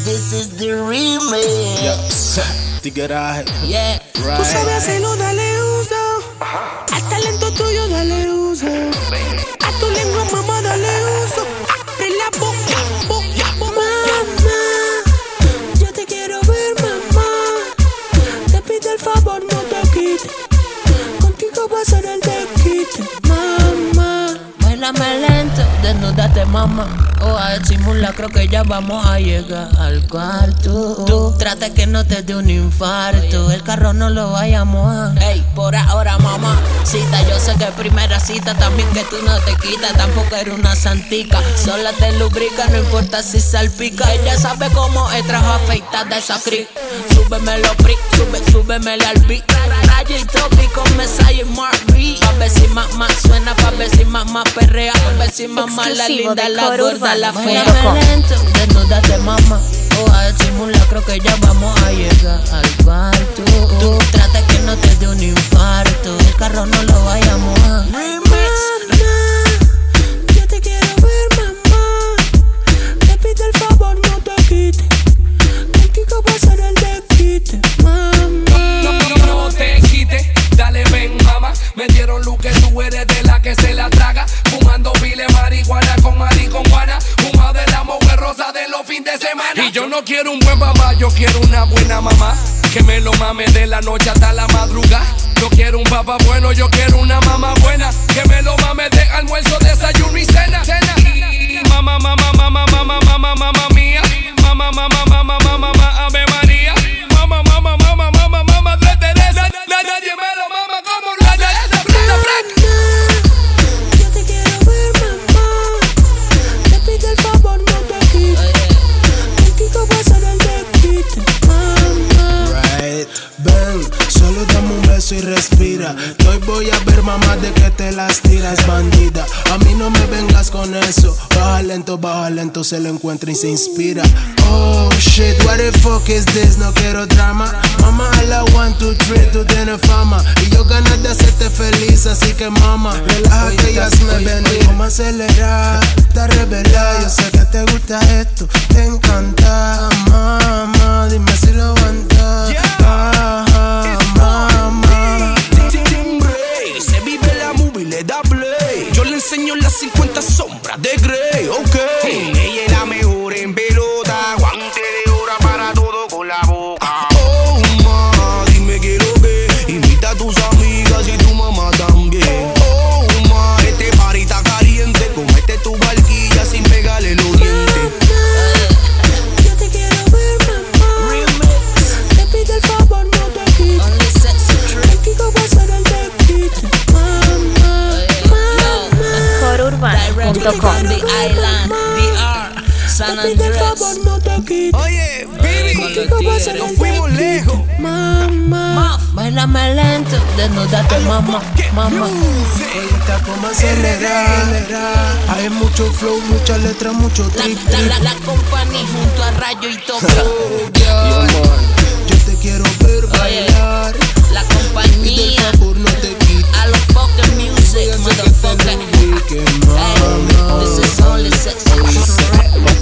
This is the remix. Yeah, tigeraje. Yeah, right. Tú sabes hacerlo, dale uso. Al talento tuyo, dale uso. A tu lengua, mamá, dale uso. Abre la boca, mamá. Yo te quiero ver, mamá. Te pido el favor, no te quites. Contigo va a ser el desquite, mamá. bailame lento, desnúdate, mamá. O a el simulacro que ya vamos a llegar al cuarto. Tú trata que no te dé un infarto. El carro no lo vayamos a. Ey, por ahora, mamá. Cita, yo sé que primera cita también que tú no te quitas. Tampoco eres una santica. Sola te lubrica, no importa si salpica. Ella sabe cómo es trajo afeitada esa cric. Súbemelo, prick, súbemele al beat. Raya y Toby con Messiah y Mark B. Pa' ver si mamá suena, pa' ver si mamá perrea. Pa' ver si mamá la linda, la gorda, la fea. Bailame lento, desnúdate, mamá. O a el simulacro que ya vamos a llegar al cuarto. Tú trata que no te dé un infarto. El carro no lo vayamos a. Yo te quiero ver, mamá. Te pido el favor, no te quites. Contigo va a ser el desquite, mamá. No te quites, dale ven, mamá. Me dieron luz que tú eres de la que se la traga. Fumando pile marihuana con marihuana. Fuma de la mujer rosa de los fines de semana. Y yo no quiero un buen papá, yo quiero una buena mamá. Que me lo mame de la noche hasta la madrugada. Yo quiero un papá bueno, yo quiero una mamá buena. Que me lo mame de almuerzo, desayuno y cena. Y mamá, mamá, mamá, mamá, mamá, mamá mía. Mamá, mamá, mamá, mamá, mamá, Ave María. Mamá, mamá, mamá, mamá, mamá de Teresa. Nadie me lo mama como la de esa. Yo te quiero ver, mamá. Te pido el favor, no te quites. Contigo va a ser el desquite, mamá. Right, ven, solo dame un beso y respira. Que hoy voy a ver, mamá, de que te las tiras, bandida. A mí no me vengas con eso. Baja lento, se lo encuentra y se inspira. Oh shit, what the fuck is this? No quiero drama. Mamá, a la 1, 2, 3, tú tienes fama. Y yo ganas de hacerte feliz, así que mamá, relájate y hazme venir. Vamos a acelerar, te revelar. Yo sé que te gusta esto, te encanta. Mamá, dime si lo aguantas. Mamá. Se vive la movie, le da play. Yo le enseño las 50 sombras de Grey, ok. Ella es la mejor en pelota, guante de hora para todo con la boca. Oh, ma, dime que lo que. Invita a tus amigas y tu mamá también. Oh, ma, este party está caliente. Comete tu barquilla sin pegarle los dientes. Yo te quiero ver, mamá. Te pido el favor, no te quites. Contigo va a ser el desquite, mamá. Corurbano.com. The Island, DR, San Te pido el favor, Andrés. no te quites. Oye, baby, Contigo va a ser nos el fuimos desquite, lejos. mamá. Bailame lento, desnúdate, mamá, mamá. Ahorita como acelerar. Hay mucho flow, mucha letra, mucho trip. La compañía junto a Rayo y Tokio. Yo te quiero ver bailar. La Pide el compañía favor, no te quites. a los fucking music, Voy a hacer que te motherfucker. lubrique, Hey, mamá. this is only sexy.